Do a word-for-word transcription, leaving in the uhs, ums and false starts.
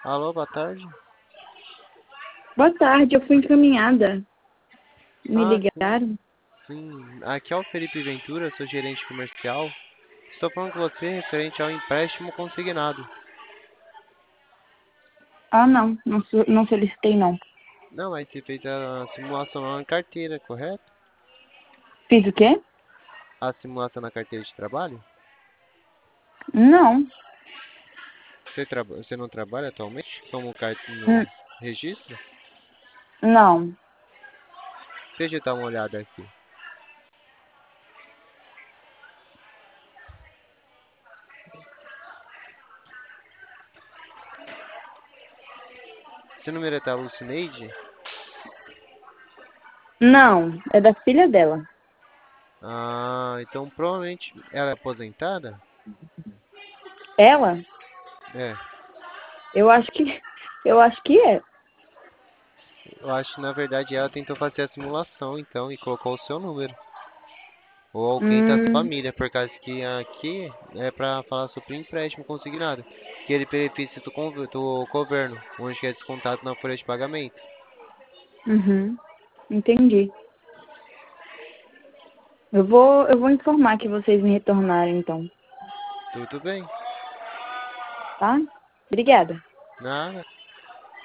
Alô, boa tarde. Boa tarde, eu fui encaminhada. Me Ah, sim, ligaram? sim. Aqui é o Felipe Ventura, sou gerente comercial. Estou falando com você referente ao empréstimo consignado. Ah, não, não, so- não solicitei, não. Não, vai ser feita a simulação na carteira, correto? Fiz o quê? A simulação na carteira de trabalho? Não. Você, traba- você não trabalha atualmente como car... Hum, no registro? Não. Deixa eu dar uma olhada aqui. Seu número é da Lucineide? Não, é da filha dela. Ah, então provavelmente ela é aposentada? Ela? É, Eu acho que, eu acho que é. eu acho que na verdade ela tentou fazer a simulação então e colocou o seu número. Ou alguém da sua Hum, família, por causa que aqui é para falar sobre empréstimo consignado, que ele benefício do, conv- do governo, onde é descontado na folha de pagamento. uhum, entendi. Eu vou, eu vou informar que vocês me retornarem, então. Tudo bem? Tá? Obrigada. Nada.